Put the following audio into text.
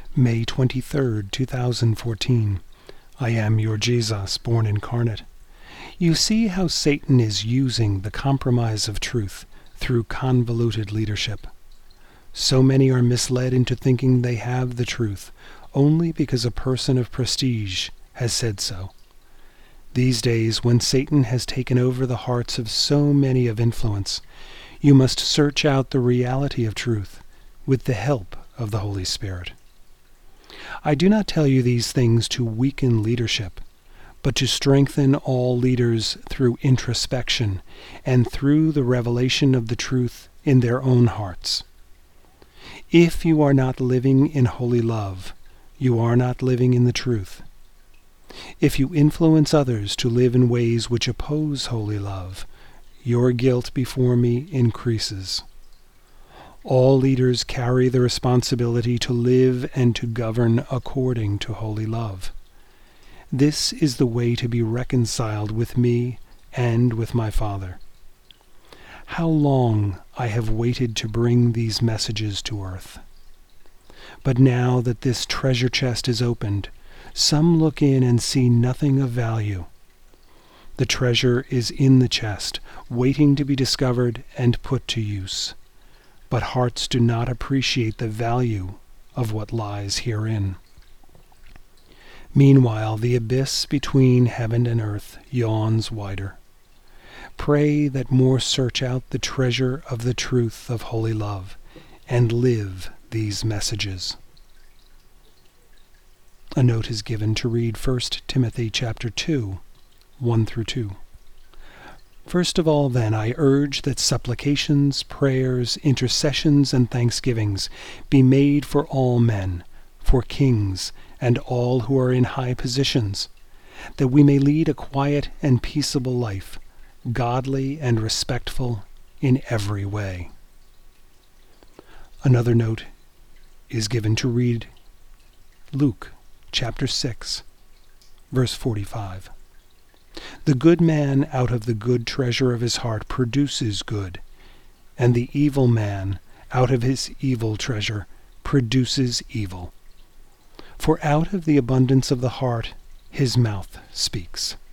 May 23rd, 2014. I am your Jesus, born incarnate. You see how Satan is using the compromise of truth through convoluted leadership. So many are misled into thinking they have the truth only because a person of prestige has said so. These days, when Satan has taken over the hearts of so many of influence, you must search out the reality of truth with the help of the Holy Spirit. I do not tell you these things to weaken leadership, but to strengthen all leaders through introspection and through the revelation of the truth in their own hearts. If you are not living in holy love, you are not living in the truth. If you influence others to live in ways which oppose holy love, your guilt before me increases. All leaders carry the responsibility to live and to govern according to holy love. This is the way to be reconciled with me and with my Father. How long I have waited to bring these messages to earth. But now that this treasure chest is opened, some look in and see nothing of value. The treasure is in the chest, waiting to be discovered and put to use. But hearts do not appreciate the value of what lies herein. Meanwhile, the abyss between heaven and earth yawns wider. Pray that more search out the treasure of the truth of holy love and live these messages. A note is given to read 1 Timothy chapter 2, 1 through 2. First of all, then, I urge that supplications, prayers, intercessions, and thanksgivings be made for all men, for kings, and all who are in high positions, that we may lead a quiet and peaceable life, godly and respectful in every way. Another note is given to read Luke chapter 6, verse 45. The good man out of the good treasure of his heart produces good, and the evil man out of his evil treasure produces evil. For out of the abundance of the heart his mouth speaks.